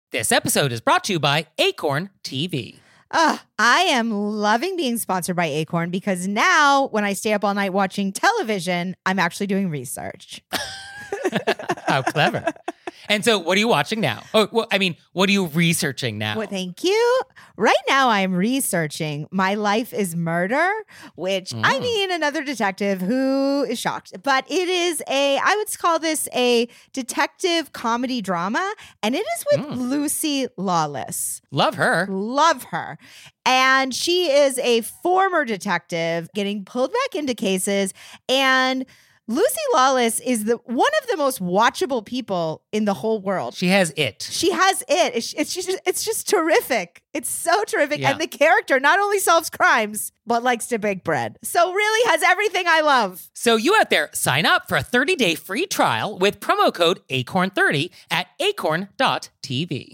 This episode is brought to you by Acorn TV. I am loving being sponsored by Acorn because now when I stay up all night watching television, I'm actually doing research. How clever. And so what are you watching now? Oh, well, I mean, what are you researching now? Well, thank you. Right now I'm researching My Life is Murder, which I mean, another detective who is shocked. But it is I would call this a detective comedy drama. And it is with Lucy Lawless. Love her. Love her. And she is a former detective getting pulled back into cases. And Lucy Lawless is one of the most watchable people in the whole world. She has it. She has it. It's just terrific. It's so terrific. Yeah. And the character not only solves crimes, but likes to bake bread. So really has everything I love. So you out there, sign up for a 30-day free trial with promo code ACORN30 at acorn.tv.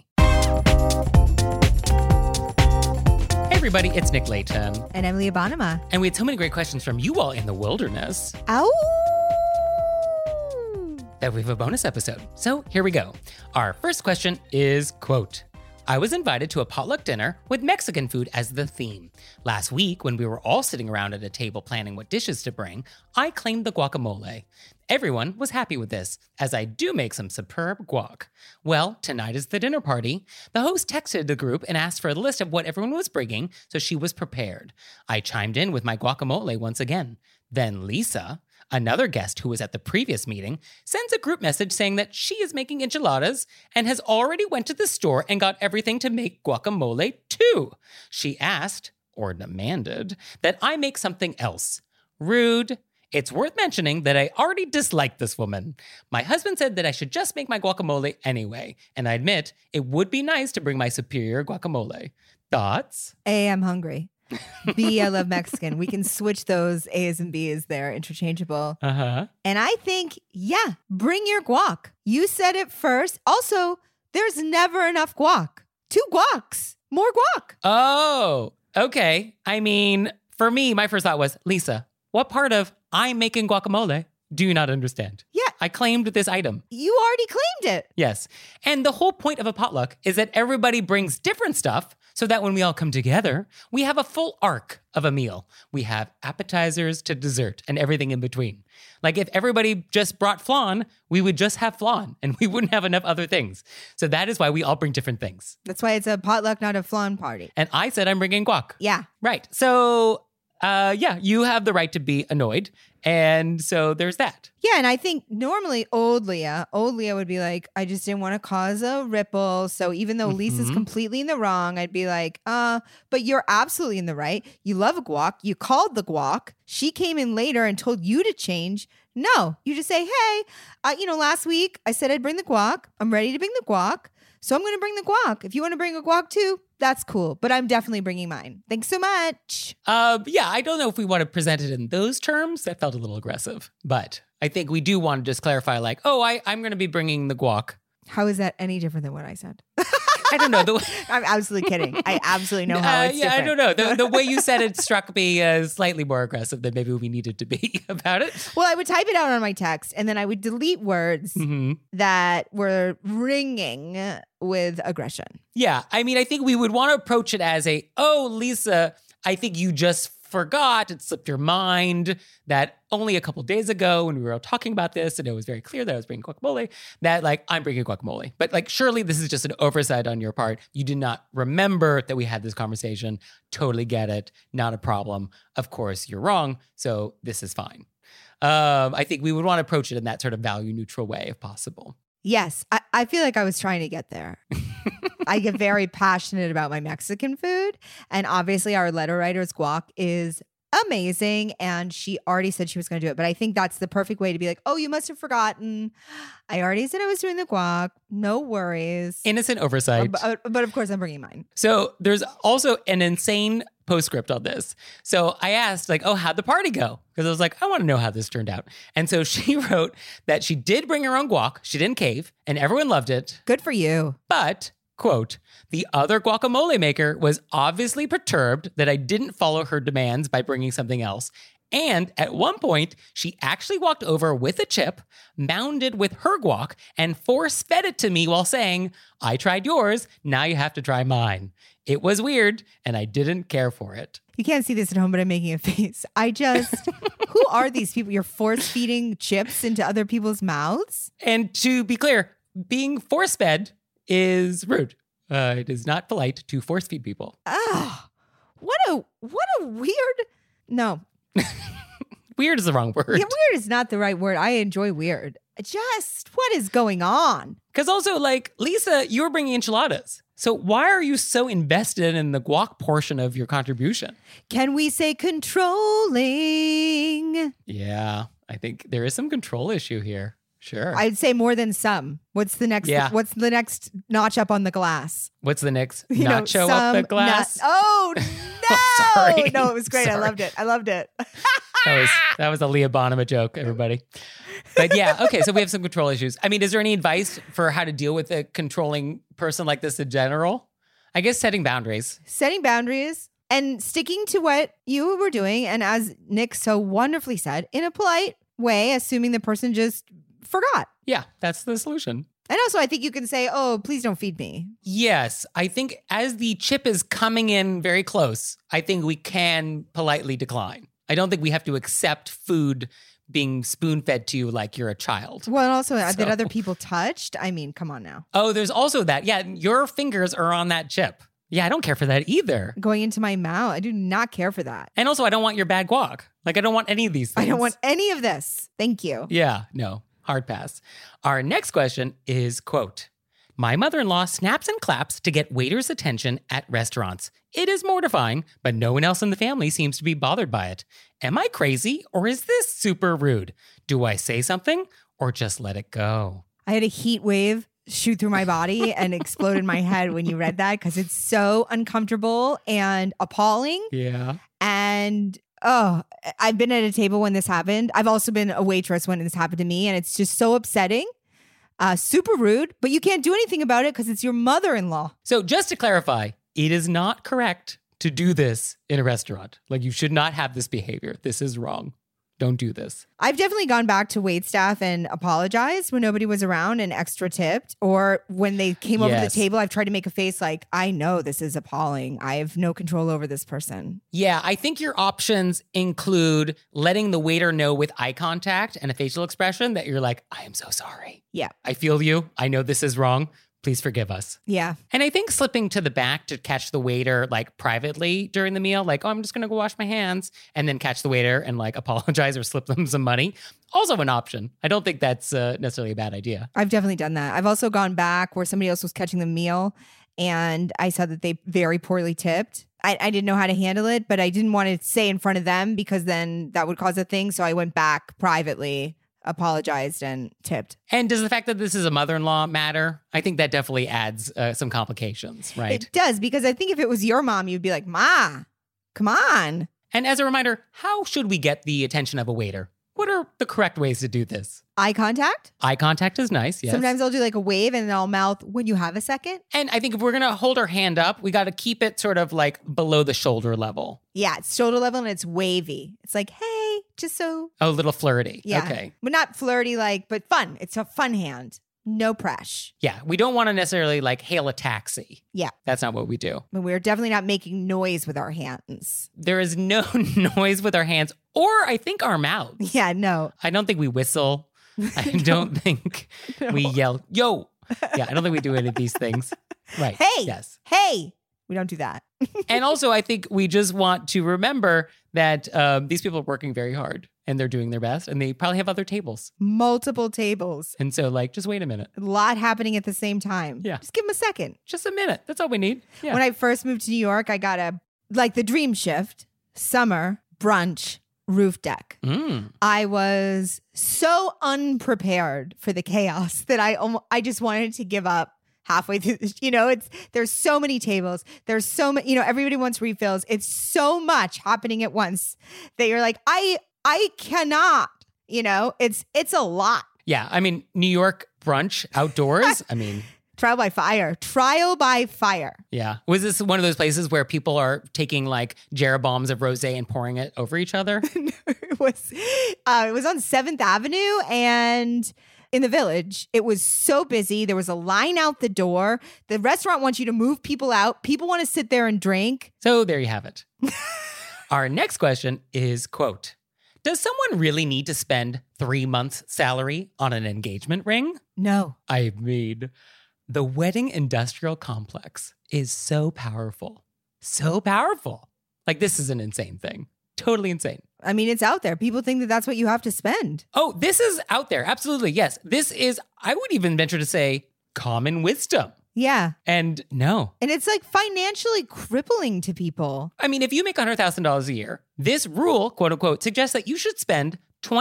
Hey everybody, it's Nick Layton. And Emily Abanama. And we had so many great questions from you all in the wilderness Ow! that we have a bonus episode. So here we go. Our first question is, quote, I was invited to a potluck dinner with Mexican food as the theme. Last week, when we were all sitting around at a table planning what dishes to bring, I claimed the guacamole. Everyone was happy with this, as I do make some superb guac. Well, tonight is the dinner party. The host texted the group and asked for a list of what everyone was bringing, so she was prepared. I chimed in with my guacamole once again. Then Lisa, another guest who was at the previous meeting, sends a group message saying that she is making enchiladas and has already went to the store and got everything to make guacamole too. She asked, or demanded, that I make something else. Rude. It's worth mentioning that I already dislike this woman. My husband said that I should just make my guacamole anyway, and I admit it would be nice to bring my superior guacamole. Thoughts? A, I'm hungry. B, I love Mexican. We can switch those A's and B's. They're interchangeable. Uh-huh. And I think, yeah, bring your guac. You said it first. Also, there's never enough guac. 2 guacs. More guac. Oh, okay. I mean, for me, my first thought was, Lisa, what part of I'm making guacamole do you not understand? Yeah. I claimed this item. You already claimed it. Yes. And the whole point of a potluck is that everybody brings different stuff so that when we all come together, we have a full arc of a meal. We have appetizers to dessert and everything in between. Like if everybody just brought flan, we would just have flan and we wouldn't have enough other things. So that is why we all bring different things. That's why it's a potluck, not a flan party. And I said I'm bringing guac. Yeah. Right. So, yeah, you have the right to be annoyed. And so there's that. Yeah, and I think normally old Leah would be like, I just didn't want to cause a ripple. So even though Lisa's completely in the wrong, I'd be like, but you're absolutely in the right. You love a guac. You called the guac. She came in later and told you to change. No, you just say, hey, last week I said I'd bring the guac. I'm ready to bring the guac. So I'm going to bring the guac. If you want to bring a guac too, that's cool. But I'm definitely bringing mine. Thanks so much. Yeah, I don't know if we want to present it in those terms. That felt a little aggressive. But I think we do want to just clarify like, I'm going to be bringing the guac. How is that any different than what I said? I don't know. I'm absolutely kidding. I absolutely know how it's different. I don't know. The way you said it struck me as slightly more aggressive than maybe we needed to be about it. Well, I would type it out on my text and then I would delete words that were ringing with aggression. Yeah. I mean, I think we would want to approach it as Lisa, I think you just forgot, it slipped your mind that only a couple days ago when we were all talking about this and it was very clear that I was bringing guacamole, that like, I'm bringing guacamole. But like, surely this is just an oversight on your part. You did not remember that we had this conversation. Totally get it. Not a problem. Of course, you're wrong. So this is fine. I think we would want to approach it in that sort of value neutral way if possible. Yes, I feel like I was trying to get there. I get very passionate about my Mexican food. And obviously our letter writer's guac is amazing. And she already said she was going to do it. But I think that's the perfect way to be like, oh, you must have forgotten. I already said I was doing the guac. No worries. Innocent oversight. But of course I'm bringing mine. So there's also an insane postscript on this. So I asked like, how'd the party go? Because I was like, I want to know how this turned out. And so she wrote that she did bring her own guac. She didn't cave and everyone loved it. Good for you. But, quote, the other guacamole maker was obviously perturbed that I didn't follow her demands by bringing something else And at one point, she actually walked over with a chip, mounded with her guac, and force-fed it to me while saying, I tried yours, now you have to try mine. It was weird, and I didn't care for it. You can't see this at home, but I'm making a face. Who are these people? You're force feeding chips into other people's mouths? And to be clear, being force-fed is rude. It is not polite to force-feed people. Oh, what a weird... No. Weird is the wrong word. Yeah, weird is not the right word. I enjoy weird. Just what is going on? Because also, like, Lisa, you're bringing enchiladas. So why are you so invested in the guac portion of your contribution? Can we say controlling? Yeah, I think there is some control issue here. Sure. I'd say more than some. What's the next? Yeah. What's the next notch up on the glass? What's the next nacho up the glass? Oh no! Sorry. No, it was great. Sorry. I loved it. That was a Leah Bonham joke, everybody. But yeah, okay, so we have some control issues. I mean, is there any advice for how to deal with a controlling person like this in general? I guess setting boundaries. Setting boundaries and sticking to what you were doing. And as Nick so wonderfully said, in a polite way, assuming the person just forgot. Yeah, that's the solution. And also, I think you can say, oh, please don't feed me. Yes, I think as the chip is coming in very close, I think we can politely decline. I don't think we have to accept food being spoon-fed to you like you're a child. Well, and also that other people touched. I mean, come on now. Oh, there's also that. Yeah, your fingers are on that chip. Yeah, I don't care for that either. Going into my mouth. I do not care for that. And also, I don't want your bad guac. Like, I don't want any of these things. I don't want any of this. Thank you. Yeah, no. Hard pass. Our next question is, quote, my mother-in-law snaps and claps to get waiters' attention at restaurants. It is mortifying, but no one else in the family seems to be bothered by it. Am I crazy or is this super rude? Do I say something or just let it go? I had a heat wave shoot through my body and explode in my head when you read that because it's so uncomfortable and appalling. Yeah. And oh, I've been at a table when this happened. I've also been a waitress when this happened to me, and it's just so upsetting. Super rude, but you can't do anything about it because it's your mother-in-law. So just to clarify, it is not correct to do this in a restaurant. Like, you should not have this behavior. This is wrong. Don't do this. I've definitely gone back to waitstaff and apologized when nobody was around and extra tipped. Or when they came over the table, I've tried to make a face like, I know this is appalling. I have no control over this person. Yeah, I think your options include letting the waiter know with eye contact and a facial expression that you're like, I am so sorry. Yeah. I feel you. I know this is wrong. Please forgive us. Yeah. And I think slipping to the back to catch the waiter like privately during the meal, like, oh, I'm just going to go wash my hands, and then catch the waiter and like apologize or slip them some money. Also an option. I don't think that's necessarily a bad idea. I've definitely done that. I've also gone back where somebody else was catching the meal and I saw that they very poorly tipped. I didn't know how to handle it, but I didn't want to say in front of them because then that would cause a thing. So I went back privately, apologized, and tipped. And does the fact that this is a mother-in-law matter? I think that definitely adds some complications, right? It does, because I think if it was your mom, you'd be like, Ma, come on. And as a reminder, how should we get the attention of a waiter? What are the correct ways to do this? Eye contact. Eye contact is nice, yes. Sometimes I'll do like a wave and then I'll mouth, when you have a second. And I think if we're going to hold our hand up, we got to keep it sort of like below the shoulder level. Yeah, it's shoulder level and it's wavy. It's like, hey, just so. Oh, a little flirty. Yeah. Okay. But not flirty like, but fun. It's a fun hand. No press. Yeah, we don't want to necessarily like hail a taxi. Yeah. That's not what we do. But we're definitely not making noise with our hands. There is no noise with our hands or I think our mouths. Yeah, no. I don't think we whistle. I don't think we yell, yo. Yeah, I don't think we do any of these things. Right. Hey. Yes. Hey. We don't do that. And also, I think we just want to remember that these people are working very hard and they're doing their best and they probably have other tables. Multiple tables. And so, like, just wait a minute. A lot happening at the same time. Yeah. Just give them a second. Just a minute. That's all we need. Yeah. When I first moved to New York, I got the dream shift, summer, brunch, roof deck. I was so unprepared for the chaos that I just wanted to give up halfway through. There's so many tables. There's so many, everybody wants refills. It's so much happening at once that you're like, I cannot, it's a lot. Yeah. I mean, New York brunch outdoors. I mean, Trial by fire. Trial by fire. Yeah. Was this one of those places where people are taking like Jeroboams of rosé and pouring it over each other? It was on 7th Avenue and in the Village. It was so busy. There was a line out the door. The restaurant wants you to move people out. People want to sit there and drink. So there you have it. Our next question is, quote, does someone really need to spend 3 months' salary on an engagement ring? No. I mean, the wedding industrial complex is so powerful. So powerful. Like, this is an insane thing. Totally insane. I mean, it's out there. People think that that's what you have to spend. Oh, this is out there. Absolutely. Yes. This is, I would even venture to say, common wisdom. Yeah. And no. And it's like financially crippling to people. I mean, if you make $100,000 a year, this rule, quote unquote, suggests that you should spend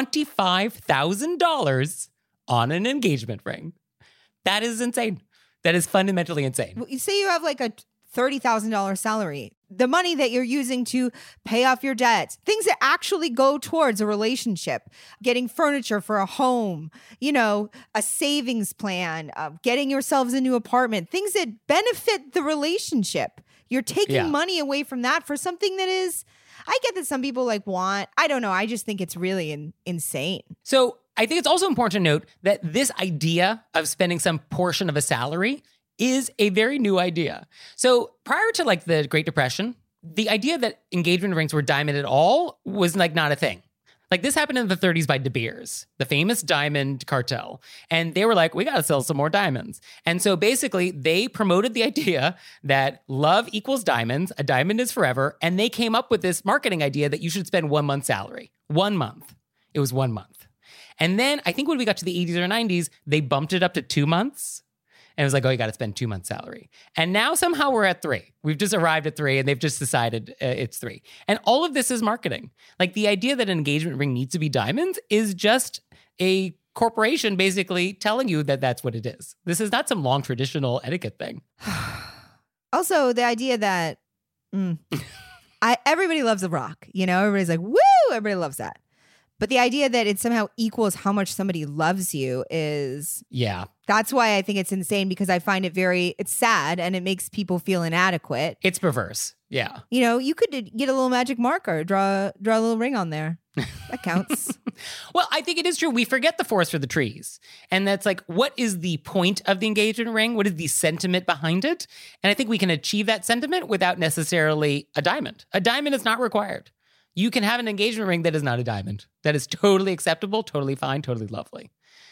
$25,000 on an engagement ring. That is insane. That is fundamentally insane. You say you have like a $30,000 salary. The money that you're using to pay off your debts, things that actually go towards a relationship, getting furniture for a home, a savings plan, getting yourselves a new apartment, things that benefit the relationship. You're taking money away from that for something that is, I get that some people want, I don't know. I just think it's really insane. So I think it's also important to note that this idea of spending some portion of a salary is a very new idea. So prior to the Great Depression, the idea that engagement rings were diamond at all was not a thing. This happened in the 30s by De Beers, the famous diamond cartel. And they were like, we got to sell some more diamonds. And so basically they promoted the idea that love equals diamonds, a diamond is forever. And they came up with this marketing idea that you should spend 1 month's salary. 1 month. It was 1 month. And then I think when we got to the 80s or 90s, they bumped it up to 2 months. And it was like, oh, you got to spend 2 months' salary. And now somehow we're at 3. We've just arrived at 3 and they've just decided it's 3. And all of this is marketing. The idea that an engagement ring needs to be diamonds is just a corporation basically telling you that that's what it is. This is not some long traditional etiquette thing. Also, the idea that everybody loves The Rock. Everybody's like, woo, everybody loves that. But the idea that it somehow equals how much somebody loves you is... Yeah. That's why I think it's insane, because I find it's sad and it makes people feel inadequate. It's perverse. Yeah. You could get a little magic marker, draw a little ring on there. That counts. Well, I think it is true. We forget the forest for the trees. And that's what is the point of the engagement ring? What is the sentiment behind it? And I think we can achieve that sentiment without necessarily a diamond. A diamond is not required. You can have an engagement ring that is not a diamond. That is totally acceptable, totally fine, totally lovely.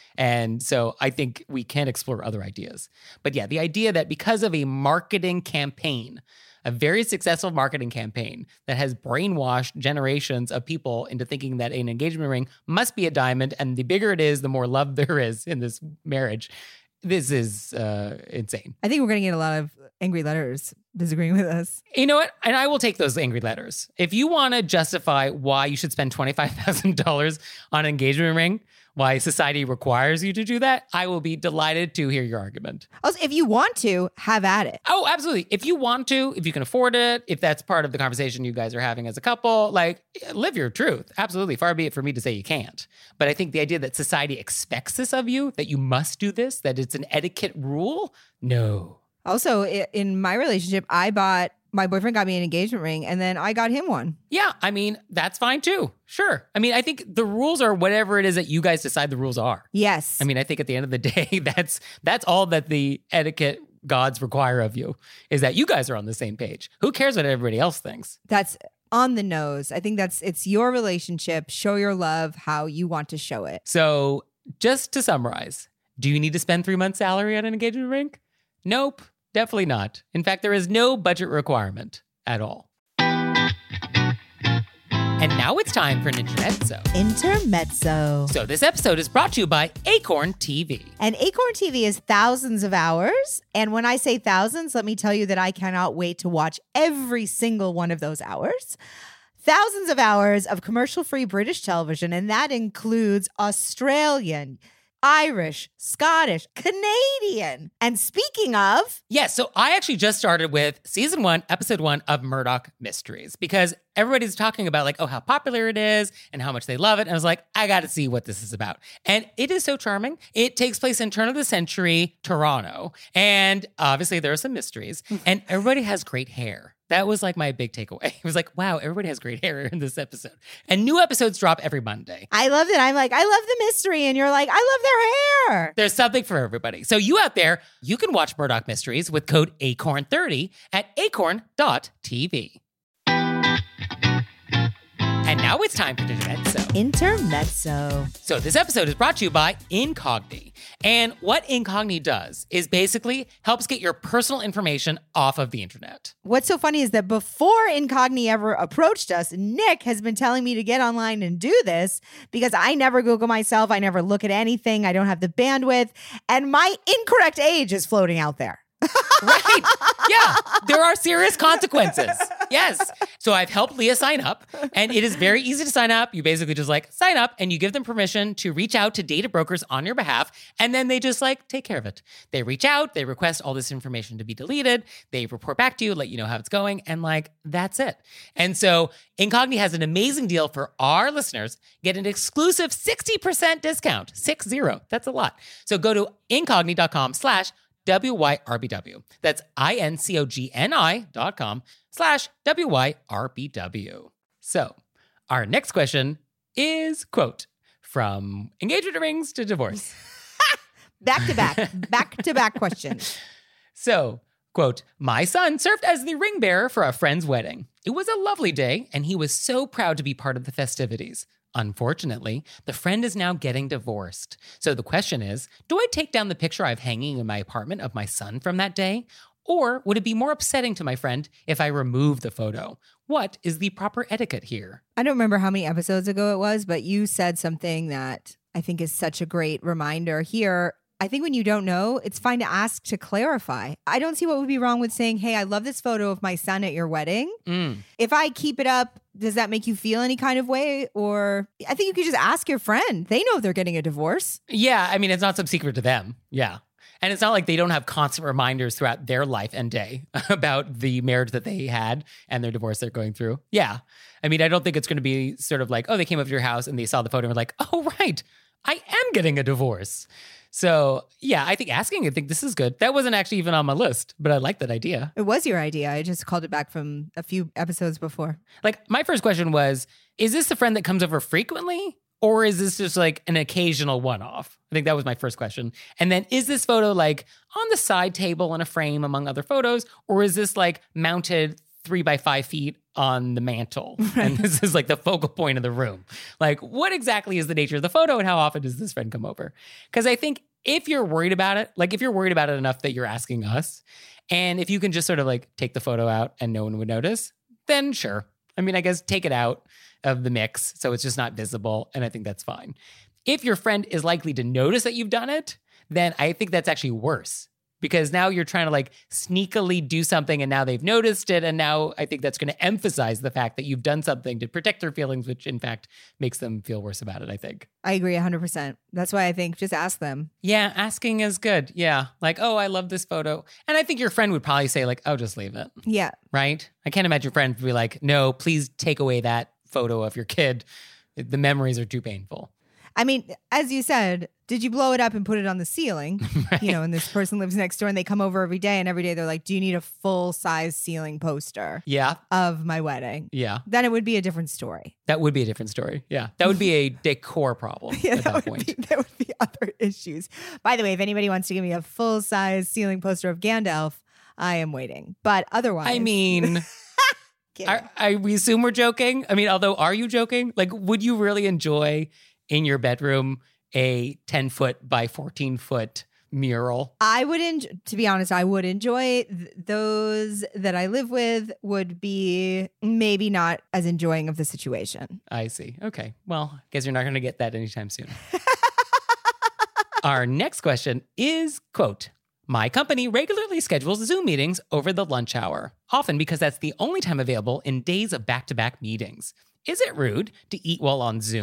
And so I think we can explore other ideas. But yeah, the idea that because of a marketing campaign, a very successful marketing campaign that has brainwashed generations of people into thinking that an engagement ring must be a diamond, and the bigger it is, the more love there is in this marriage. This is insane. I think we're going to get a lot of angry letters disagreeing with us. You know what? And I will take those angry letters. If you want to justify why you should spend $25,000 on an engagement ring, why society requires you to do that, I will be delighted to hear your argument. Also, if you want to, have at it. Oh, absolutely. If you want to, if you can afford it, if that's part of the conversation you guys are having as a couple, live your truth. Absolutely. Far be it for me to say you can't. But I think the idea that society expects this of you, that you must do this, that it's an etiquette rule, no. Also, in my relationship, my boyfriend got me an engagement ring and then I got him one. Yeah, I mean, that's fine too. Sure. I mean, I think the rules are whatever it is that you guys decide the rules are. Yes. I mean, I think at the end of the day, that's all that the etiquette gods require of you, is that you guys are on the same page. Who cares what everybody else thinks? That's on the nose. I think it's your relationship. Show your love how you want to show it. So just to summarize, do you need to spend 3 months' salary on an engagement ring? Nope. Definitely not. In fact, there is no budget requirement at all. And now it's time for an intermezzo. Intermezzo. So this episode is brought to you by Acorn TV. And Acorn TV is thousands of hours. And when I say thousands, let me tell you that I cannot wait to watch every single one of those hours. Thousands of hours of commercial-free British television, and that includes Australian, Irish, Scottish, Canadian. And speaking of, Yes, so I actually just started with season 1, episode 1 of Murdoch Mysteries because everybody's talking about like, oh, how popular it is and how much they love it. And I was like, I got to see what this is about. And it is so charming. It takes place in turn of the century Toronto. And obviously there are some mysteries and everybody has great hair. That was like my big takeaway. It was like, wow, everybody has great hair in this episode. And new episodes drop every Monday. I loved it. I'm like, I love the mystery. And you're like, I love their hair. There's something for everybody. So you out there, you can watch Murdoch Mysteries with code ACORN30 at acorn.tv. And now it's time for Intermezzo. Intermezzo. So this episode is brought to you by Incogni. And what Incogni does is basically helps get your personal information off of the internet. What's so funny is that before Incogni ever approached us, Nick has been telling me to get online and do this because I never Google myself. I never look at anything. I don't have the bandwidth. And my incorrect age is floating out there. Right. Yeah. There are serious consequences. Yes. So I've helped Leah sign up and it is very easy to sign up. You basically just like sign up and you give them permission to reach out to data brokers on your behalf. And then they just like take care of it. They reach out, they request all this information to be deleted. They report back to you, let you know how it's going. And like, that's it. And so Incogni has an amazing deal for our listeners. Get an exclusive 60% discount. 60. That's a lot. So go to incogni.com/WYRBW. That's incogni.com/WYRBW. So our next question is, quote, from engagement rings to divorce. Back to back questions. So, quote, my son served as the ring bearer for a friend's wedding. It was a lovely day, and he was so proud to be part of the festivities. Unfortunately, the friend is now getting divorced. So the question is, do I take down the picture I have hanging in my apartment of my son from that day? Or would it be more upsetting to my friend if I remove the photo? What is the proper etiquette here? I don't remember how many episodes ago it was, but you said something that I think is such a great reminder here. I think when you don't know, it's fine to ask to clarify. I don't see what would be wrong with saying, hey, I love this photo of my son at your wedding. If I keep it up, does that make you feel any kind of way? Or I think you could just ask your friend. They know they're getting a divorce. Yeah, I mean, it's not some secret to them. Yeah. And it's not like they don't have constant reminders throughout their life and day about the marriage that they had and their divorce they're going through. Yeah. I mean, I don't think it's going to be sort of like, oh, they came up to your house and they saw the photo and were like, oh, right, I am getting a divorce. So, yeah, I think asking, I think this is good. That wasn't actually even on my list, but I like that idea. It was your idea. I just called it back from a few episodes before. Like, my first question was, is this a friend that comes over frequently? Or is this just like an occasional one-off? I think that was my first question. And then is this photo like on the side table in a frame among other photos? Or is this like mounted 3 by 5 feet on the mantle? Right. And this is like the focal point of the room. Like, what exactly is the nature of the photo and how often does this friend come over? Because I think if you're worried about it, like if you're worried about it enough that you're asking us, and if you can just sort of like take the photo out and no one would notice, then sure. I mean, I guess take it out of the mix so it's just not visible, and I think that's fine. If your friend is likely to notice that you've done it, then I think that's actually worse. Because now you're trying to like sneakily do something and now they've noticed it. And now I think that's going to emphasize the fact that you've done something to protect their feelings, which in fact makes them feel worse about it, I think. I agree 100%. That's why I think just ask them. Yeah, asking is good. Yeah. Like, oh, I love this photo. And I think your friend would probably say like, oh, just leave it. Yeah. Right? I can't imagine your friend would be like, no, please take away that photo of your kid. The memories are too painful. I mean, as you said, did you blow it up and put it on the ceiling? Right. You know, and this person lives next door and they come over every day and every day they're like, do you need a full-size ceiling poster of my wedding? Yeah. Then it would be a different story. That would be a different story. Yeah. That would be a decor problem at that point. There would be other issues. By the way, if anybody wants to give me a full-size ceiling poster of Gandalf, I am waiting. But otherwise... I mean... we assume we're joking. I mean, although, are you joking? Like, would you really enjoy... in your bedroom, a 10-foot by 14-foot mural? I would, to be honest, I would enjoy those that I live with would be maybe not as enjoying of the situation. I see. Okay. Well, I guess you're not going to get that anytime soon. Our next question is, quote, my company regularly schedules Zoom meetings over the lunch hour, often because that's the only time available in days of back-to-back meetings. Is it rude to eat while on Zoom?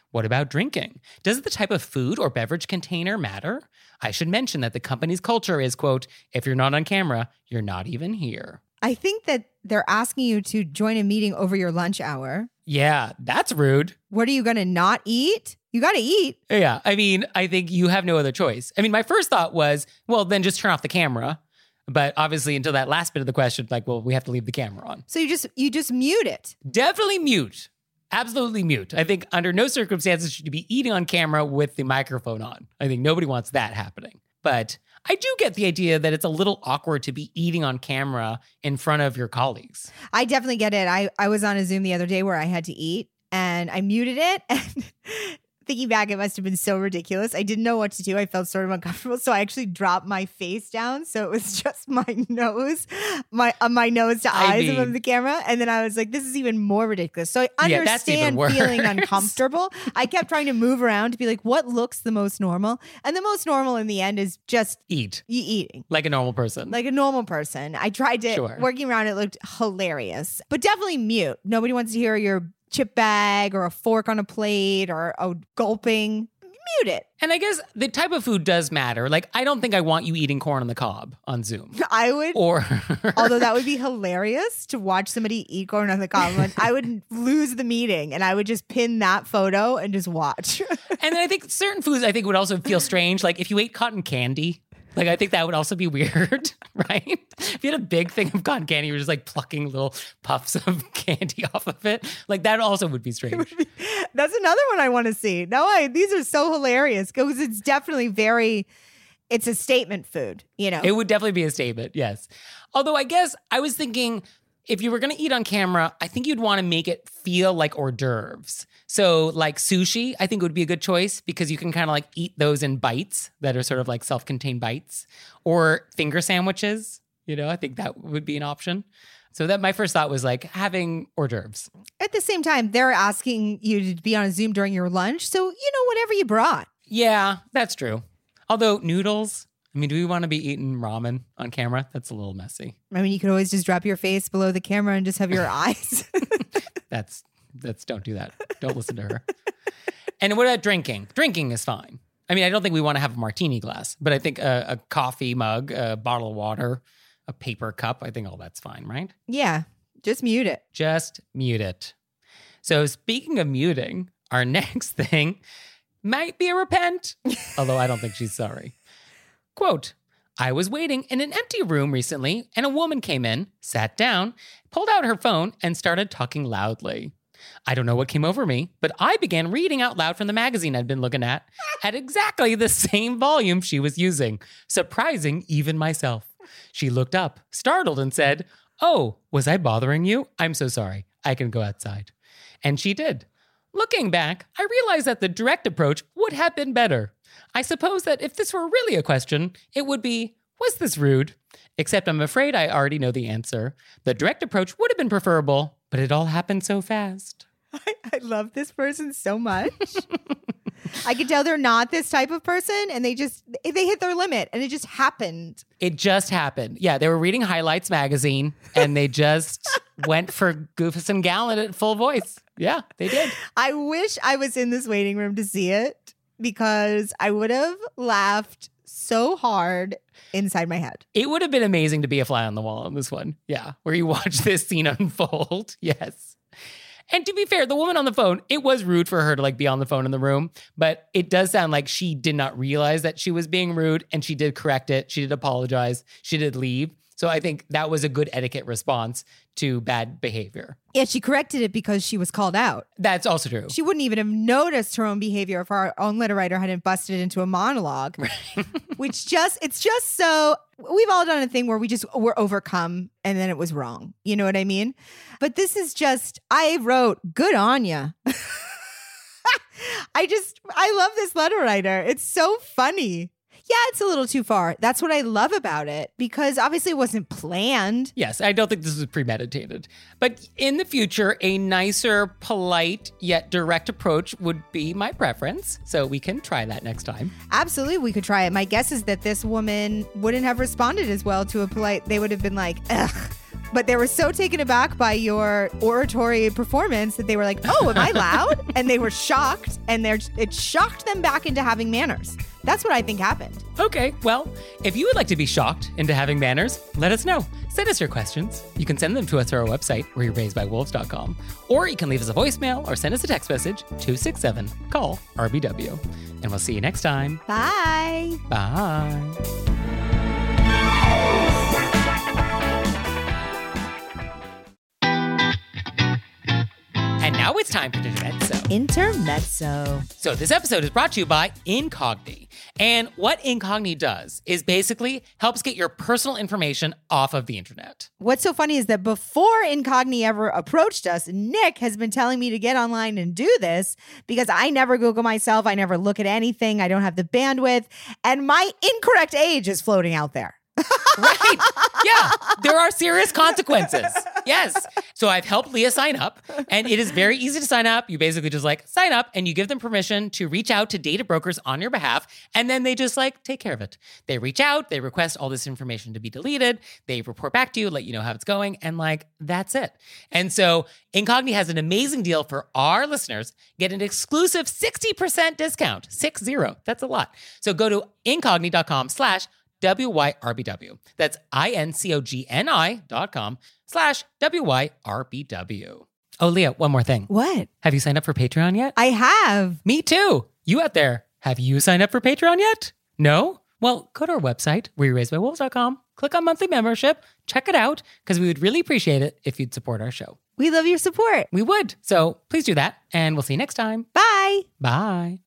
What about drinking? Does the type of food or beverage container matter? I should mention that the company's culture is, quote, if you're not on camera, you're not even here. I think that they're asking you to join a meeting over your lunch hour. Yeah, that's rude. What are you going to not eat? You got to eat. Yeah, I mean, I think you have no other choice. I mean, my first thought was, well, then just turn off the camera. But obviously, until that last bit of the question, like, well, we have to leave the camera on. So you just mute it. Definitely mute. Absolutely mute. I think under no circumstances should you be eating on camera with the microphone on. I think nobody wants that happening. But I do get the idea that it's a little awkward to be eating on camera in front of your colleagues. I definitely get it. I was on a Zoom the other day where I had to eat and I muted it. And thinking back, it must have been so ridiculous. I didn't know what to do. I felt sort of uncomfortable. So I actually dropped my face down. So it was just my nose, my nose to eyes of the camera. And then I was like, this is even more ridiculous. So I understand feeling uncomfortable. I kept trying to move around to be like, what looks the most normal? And the most normal in the end is just eating. Like a normal person. Like a normal person. I tried to, working around it looked hilarious. But definitely mute. Nobody wants to hear your chip bag or a fork on a plate or a gulping. Mute it. And I guess the type of food does matter. Like, I don't think I want you eating corn on the cob on Zoom. I would. Or although that would be hilarious to watch somebody eat corn on the cob. I would lose the meeting and I would just pin that photo and just watch. And then I think certain foods I think would also feel strange. Like if you ate cotton candy. Like, I think that would also be weird, right? If you had a big thing of cotton candy, you were just like plucking little puffs of candy off of it. Like, that also would be strange. That's another one I want to see. These are so hilarious because it's definitely it's a statement food, you know? It would definitely be a statement, yes. Although I guess I was thinking if you were going to eat on camera, I think you'd want to make it feel like hors d'oeuvres. So like sushi, I think would be a good choice because you can kind of like eat those in bites that are sort of like self-contained bites, or finger sandwiches. You know, I think that would be an option. So that my first thought was like having hors d'oeuvres. At the same time, they're asking you to be on a Zoom during your lunch. So, whatever you brought. Yeah, that's true. Although noodles, I mean, do we want to be eating ramen on camera? That's a little messy. I mean, you could always just drop your face below the camera and just have your eyes. That's don't do that. Don't listen to her. And what about drinking? Drinking is fine. I mean, I don't think we want to have a martini glass, but I think a coffee mug, a bottle of water, a paper cup, I think all that's fine, right? Yeah, just mute it. Just mute it. So speaking of muting, our next thing might be a repent, although I don't think she's sorry. Quote, I was waiting in an empty room recently and a woman came in, sat down, pulled out her phone and started talking loudly. I don't know what came over me, but I began reading out loud from the magazine I'd been looking at exactly the same volume she was using, surprising even myself. She looked up, startled, and said, "Oh, was I bothering you? I'm so sorry. I can go outside." And she did. Looking back, I realized that the direct approach would have been better. I suppose that if this were really a question, it would be, was this rude? Except I'm afraid I already know the answer. The direct approach would have been preferable, but it all happened so fast. I love this person so much. I could tell they're not this type of person and they hit their limit and it just happened. It just happened. Yeah, they were reading Highlights magazine and they just went for Goofus and Gallant at full voice. Yeah, they did. I wish I was in this waiting room to see it because I would have laughed so hard inside my head. It would have been amazing to be a fly on the wall on this one. Yeah, where you watch this scene unfold. Yes. And to be fair, the woman on the phone, it was rude for her to like be on the phone in the room, but it does sound like she did not realize that she was being rude and she did correct it. She did apologize. She did leave. So I think that was a good etiquette response to bad behavior. Yeah, she corrected it because she was called out. That's also true. She wouldn't even have noticed her own behavior if our own letter writer hadn't busted into a monologue. It's just so, we've all done a thing where we're overcome and then it was wrong. You know what I mean? But this is just, I wrote, good on ya. I love this letter writer. It's so funny. Yeah, it's a little too far. That's what I love about it, because obviously it wasn't planned. Yes, I don't think this was premeditated. But in the future, a nicer, polite, yet direct approach would be my preference. So we can try that next time. Absolutely, we could try it. My guess is that this woman wouldn't have responded as well to a polite. They would have been like, ugh, but they were so taken aback by your oratory performance that they were like, oh, am I loud? And they were shocked, and it shocked them back into having manners. That's what I think happened. Okay, well, if you would like to be shocked into having manners, let us know. Send us your questions. You can send them to us through our website, wereraisedbywolves.com, or you can leave us a voicemail or send us a text message, 267-CALL-RBW. And we'll see you next time. Bye. Bye. And now it's time for Intermezzo. Intermezzo. So this episode is brought to you by Incogni. And what Incogni does is basically helps get your personal information off of the internet. What's so funny is that before Incogni ever approached us, Nick has been telling me to get online and do this because I never Google myself. I never look at anything. I don't have the bandwidth. And my incorrect age is floating out there. Right. Yeah. There are serious consequences. Yes. So I've helped Leah sign up, and it is very easy to sign up. You basically just sign up and you give them permission to reach out to data brokers on your behalf. And then they just take care of it. They reach out, they request all this information to be deleted. They report back to you, let you know how it's going. And that's it. And so Incogni has an amazing deal for our listeners. Get an exclusive 60% discount. 60. That's a lot. So go to incogni.com/WYRBW. That's incogni.com/WYRBW. Oh, Leah, one more thing. What? Have you signed up for Patreon yet? I have. Me too. You out there, have you signed up for Patreon yet? No? Well, go to our website, wereraisedbywolves.com, click on monthly membership, check it out, because we would really appreciate it if you'd support our show. We love your support. We would. So please do that, and we'll see you next time. Bye. Bye.